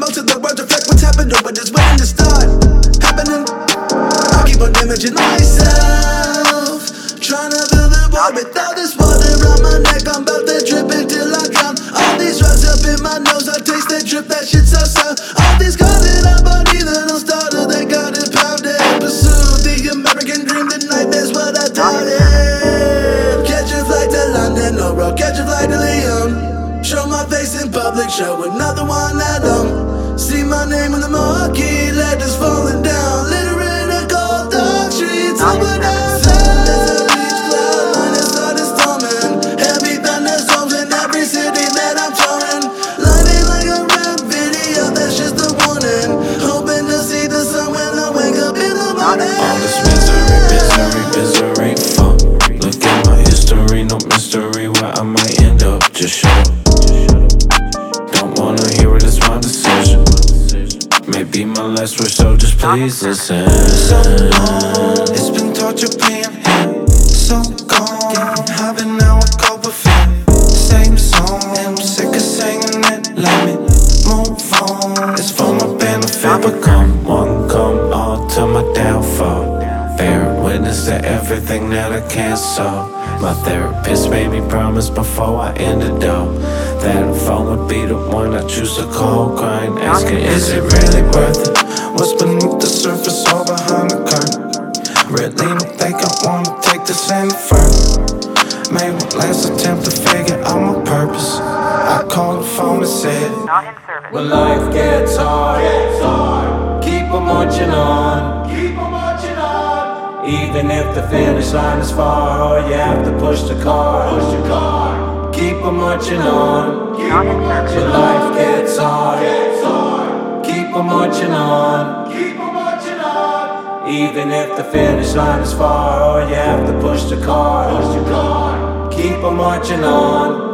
most of the words reflect what's happened or what is waiting to start happening. I keep on damaging myself, trying to fill the void with all this water around my neck. I'm about to drip until I drown. All these drugs up in my nose, I taste that drip, that shit so sour. All these cars that I bought, either no starter, they got it pounded. Pursue the American dream, the nightmare's what I doubted. Catch a flight to London or I'll catch a flight to Lyon. Show my face in public, show another one that see my name in the marquee, letters falling down, litter in the cold dark streets. Over down. All this misery, fuck. Look at my history, no mystery where I might end up, just show up. Don't wanna hear it, it's my decision. Maybe my last word, so just please listen. So long, it's been torture being here. So gone, having now a go with it. Same song, I'm sick of singing it. Let me move on, it's for my benefit. Become one, come all to my downfall. Bear witness to everything that I can't solve. My therapist made me promise before I ended up that a phone would be the one I choose to call, crying, asking, is it really worth it? What's beneath the surface or behind the curtain? Really don't think I wanna take this any further. Made one last attempt to figure out my purpose. I called the phone and said, Not in service. When life gets hard, keep on marching on. Even if the finish line is far, or you have to push the car. Keep on marching on. Not in service. When life gets hard, keep on marching on. Even if the finish line is far, or you have to push the car. Keep on marching on.